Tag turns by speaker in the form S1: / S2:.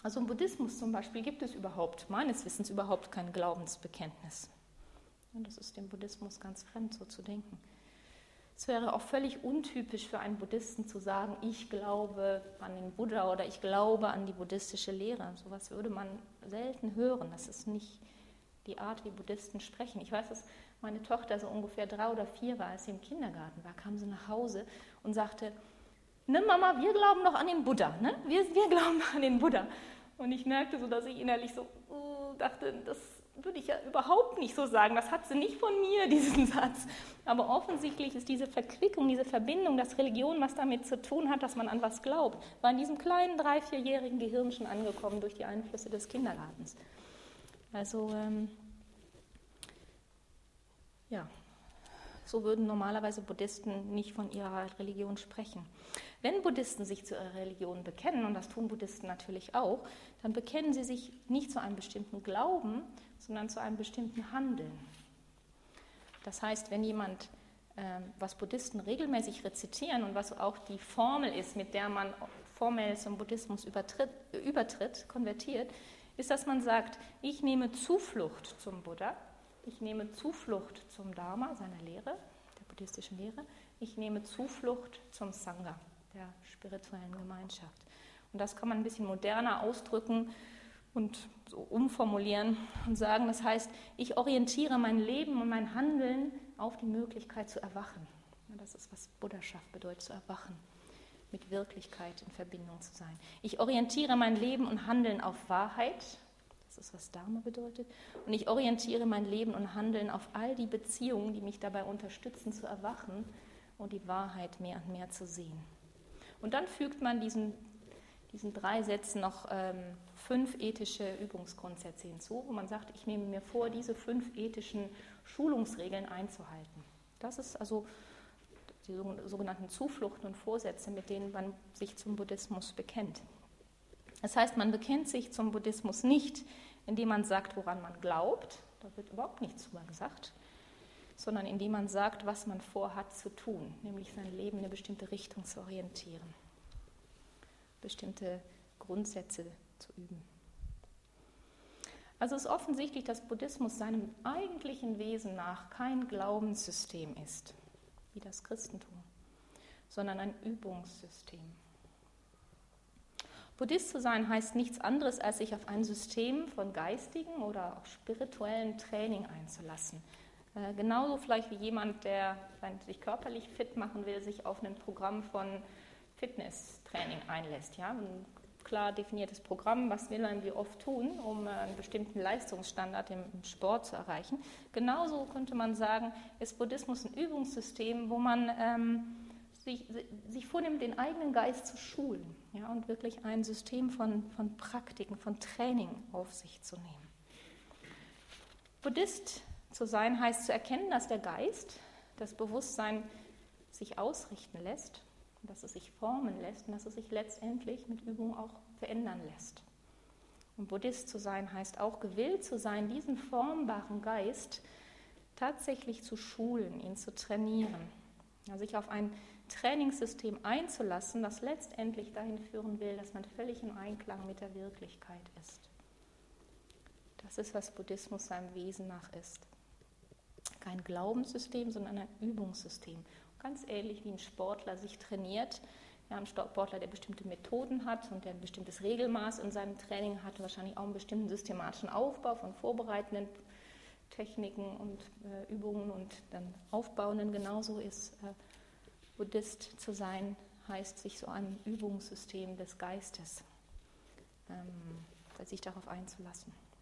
S1: Also im Buddhismus zum Beispiel gibt es meines Wissens überhaupt kein Glaubensbekenntnis. Und das ist dem Buddhismus ganz fremd, so zu denken. Es wäre auch völlig untypisch für einen Buddhisten zu sagen, ich glaube an den Buddha oder ich glaube an die buddhistische Lehre. So etwas würde man selten hören. Das ist nicht die Art, wie Buddhisten sprechen. Ich weiß, dass meine Tochter so ungefähr 3 oder 4 war, als sie im Kindergarten war, kam sie nach Hause und sagte, ne Mama, wir glauben noch an den Buddha, ne? Wir glauben an den Buddha. Und ich merkte so, dass ich innerlich so dachte, das würde ich ja überhaupt nicht so sagen. Das hat sie nicht von mir, diesen Satz. Aber offensichtlich ist diese Verquickung, diese Verbindung, dass Religion was damit zu tun hat, dass man an was glaubt, war in diesem kleinen 3-, 4-jährigen Gehirn schon angekommen durch die Einflüsse des Kindergartens. Also, so würden normalerweise Buddhisten nicht von ihrer Religion sprechen. Wenn Buddhisten sich zu ihrer Religion bekennen, und das tun Buddhisten natürlich auch, dann bekennen sie sich nicht zu einem bestimmten Glauben, sondern zu einem bestimmten Handeln. Das heißt, wenn jemand, was Buddhisten regelmäßig rezitieren und was auch die Formel ist, mit der man formell zum Buddhismus übertritt, konvertiert, ist, dass man sagt, ich nehme Zuflucht zum Buddha, ich nehme Zuflucht zum Dharma, seiner Lehre, der buddhistischen Lehre, ich nehme Zuflucht zum Sangha, der spirituellen Gemeinschaft. Und das kann man ein bisschen moderner ausdrücken und so umformulieren und sagen, das heißt, ich orientiere mein Leben und mein Handeln auf die Möglichkeit zu erwachen. Das ist, was Buddhaschaft bedeutet, zu erwachen, mit Wirklichkeit in Verbindung zu sein. Ich orientiere mein Leben und Handeln auf Wahrheit, das ist, was Dharma bedeutet, und ich orientiere mein Leben und Handeln auf all die Beziehungen, die mich dabei unterstützen, zu erwachen und die Wahrheit mehr und mehr zu sehen. Und dann fügt man diesen 3 Sätzen noch 5 ethische Übungsgrundsätze hinzu, wo man sagt, ich nehme mir vor, diese 5 ethischen Schulungsregeln einzuhalten. Das ist also die sogenannten Zufluchten und Vorsätze, mit denen man sich zum Buddhismus bekennt. Das heißt, man bekennt sich zum Buddhismus nicht, indem man sagt, woran man glaubt, da wird überhaupt nichts drüber gesagt, sondern indem man sagt, was man vorhat zu tun, nämlich sein Leben in eine bestimmte Richtung zu orientieren, bestimmte Grundsätze zu üben. Also es ist offensichtlich, dass Buddhismus seinem eigentlichen Wesen nach kein Glaubenssystem ist, wie das Christentum, sondern ein Übungssystem. Buddhist zu sein heißt nichts anderes, als sich auf ein System von geistigen oder auch spirituellen Training einzulassen. Genauso vielleicht wie jemand, der sich körperlich fit machen will, sich auf ein Programm von Fitnesstraining einlässt. Ja? Ein klar definiertes Programm, was will man wie oft tun, um einen bestimmten Leistungsstandard im Sport zu erreichen. Genauso könnte man sagen, ist Buddhismus ein Übungssystem, wo man sich vornimmt, den eigenen Geist zu schulen, ja, und wirklich ein System von Praktiken, von Training auf sich zu nehmen. Buddhist zu sein heißt zu erkennen, dass der Geist, das Bewusstsein sich ausrichten lässt, dass es sich formen lässt und dass es sich letztendlich mit Übung auch verändern lässt. Und Buddhist zu sein heißt auch gewillt zu sein, diesen formbaren Geist tatsächlich zu schulen, ihn zu trainieren, ja, sich auf ein Trainingssystem einzulassen, das letztendlich dahin führen will, dass man völlig im Einklang mit der Wirklichkeit ist. Das ist, was Buddhismus seinem Wesen nach ist. Kein Glaubenssystem, sondern ein Übungssystem. Ganz ähnlich wie ein Sportler sich trainiert. Ja, ein Sportler, der bestimmte Methoden hat und der ein bestimmtes Regelmaß in seinem Training hat, wahrscheinlich auch einen bestimmten systematischen Aufbau von vorbereitenden Techniken und Übungen und dann aufbauenden. Genauso ist Buddhist zu sein, heißt sich so ein Übungssystem des Geistes, sich darauf einzulassen.